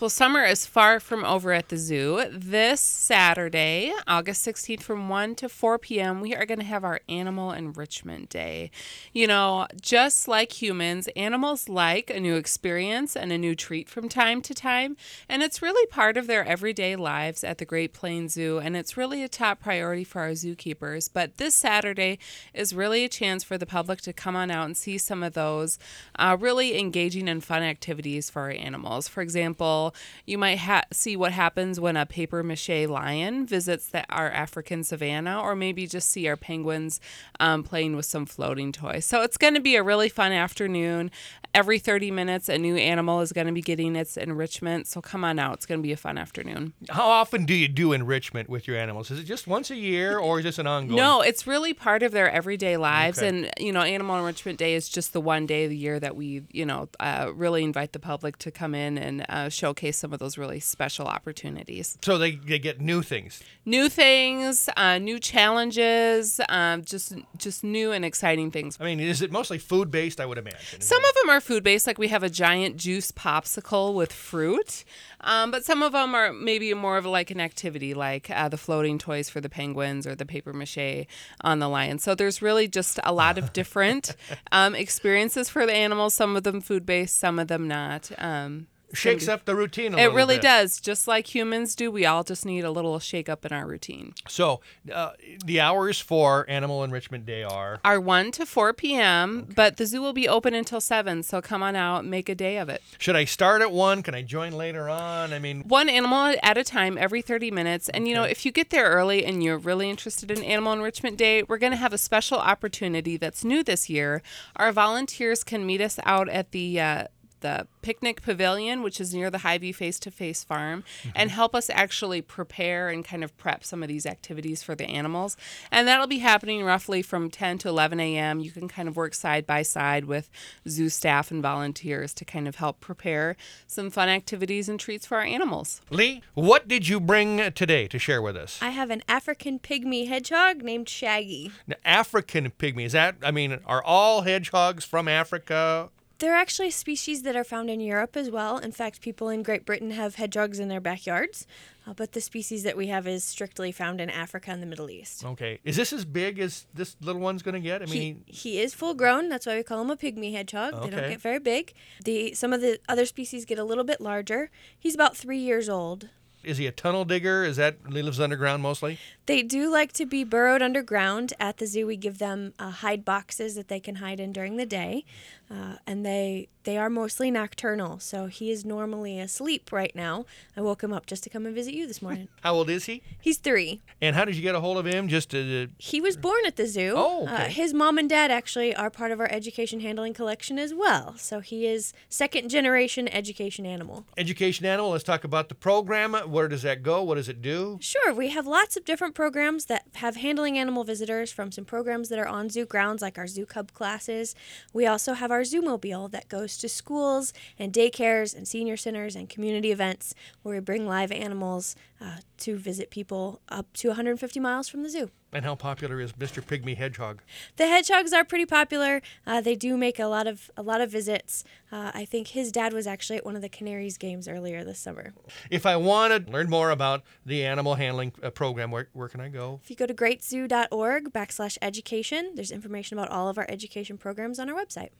Well, summer is far from over at the zoo. This Saturday, August 16th, from 1 to 4 p.m., we are going to have our Animal Enrichment Day. You know, just like humans, animals like a new experience and a new treat from time to time, and it's really part of their everyday lives at the Great Plains Zoo, and it's really a top priority for our zookeepers. But this Saturday is really a chance for the public to come on out and see some of those really engaging and fun activities for our animals. For example, you might see what happens when a paper mache lion visits our African savanna, or maybe just see our penguins playing with some floating toys. So it's going to be a really fun afternoon. Every 30 minutes, a new animal is going to be getting its enrichment. So come on out. It's going to be a fun afternoon. How often do you do enrichment with your animals? Is it just once a year, or is this an ongoing? No, it's really part of their everyday lives. Okay. And, Animal Enrichment Day is just the one day of the year that we, really invite the public to come in and showcase some of those really special opportunities. So they get new things. New things, new challenges, just new and exciting things. I mean, is it mostly food-based, I would imagine? Some of them are food-based, like we have a giant juice popsicle with fruit. But some of them are maybe more of like an activity, like the floating toys for the penguins or the paper mache on the lion. So there's really just a lot of different experiences for the animals. Some of them food-based, some of them not. Shakes up the routine a little bit. It really does. Just like humans do, we all just need a little shake up in our routine. So the hours for Animal Enrichment Day are 1 to 4 p.m., but the zoo will be open until 7, so come on out and make a day of it. Should I start at 1? Can I join later on? I mean, one animal at a time every 30 minutes. And, if you get there early and you're really interested in Animal Enrichment Day, we're going to have a special opportunity that's new this year. Our volunteers can meet us out at the picnic pavilion, which is near the Hy-Vee Face-to-Face Farm, and help us actually prepare and kind of prep some of these activities for the animals. And that'll be happening roughly from 10 to 11 a.m. You can kind of work side by side with zoo staff and volunteers to kind of help prepare some fun activities and treats for our animals. Lee, what did you bring today to share with us? I have an African pygmy hedgehog named Shaggy. Now, African pygmy, are all hedgehogs from Africa? They're actually species that are found in Europe as well. In fact, people in Great Britain have hedgehogs in their backyards, but the species that we have is strictly found in Africa and the Middle East. Okay. Is this as big as this little one's going to get? I mean, he is full grown. That's why we call him a pygmy hedgehog. Okay. They don't get very big. Some of the other species get a little bit larger. He's about 3 years old. Is he a tunnel digger? He lives underground mostly? They do like to be burrowed underground. At the zoo, we give them hide boxes that they can hide in during the day. And they are mostly nocturnal, so he is normally asleep right now. I woke him up just to come and visit you this morning. How old is he? He's 3. And how did you get a hold of him? He was born at the zoo. Oh, okay. His mom and dad actually are part of our education handling collection as well. So he is second-generation education animal. Education animal. Let's talk about the program. Where does that go? What does it do? Sure. We have lots of different programs that have handling animal visitors, from some programs that are on zoo grounds, like our Zoo Cub classes. We also have our Zoomobile that goes to schools and daycares and senior centers and community events where we bring live animals to visit people up to 150 miles from the zoo. And how popular is Mr. Pygmy Hedgehog? The hedgehogs are pretty popular. They do make a lot of visits. I think his dad was actually at one of the Canaries games earlier this summer. If I want to learn more about the animal handling program, where can I go? If you go to greatzoo.org/education, there's information about all of our education programs on our website.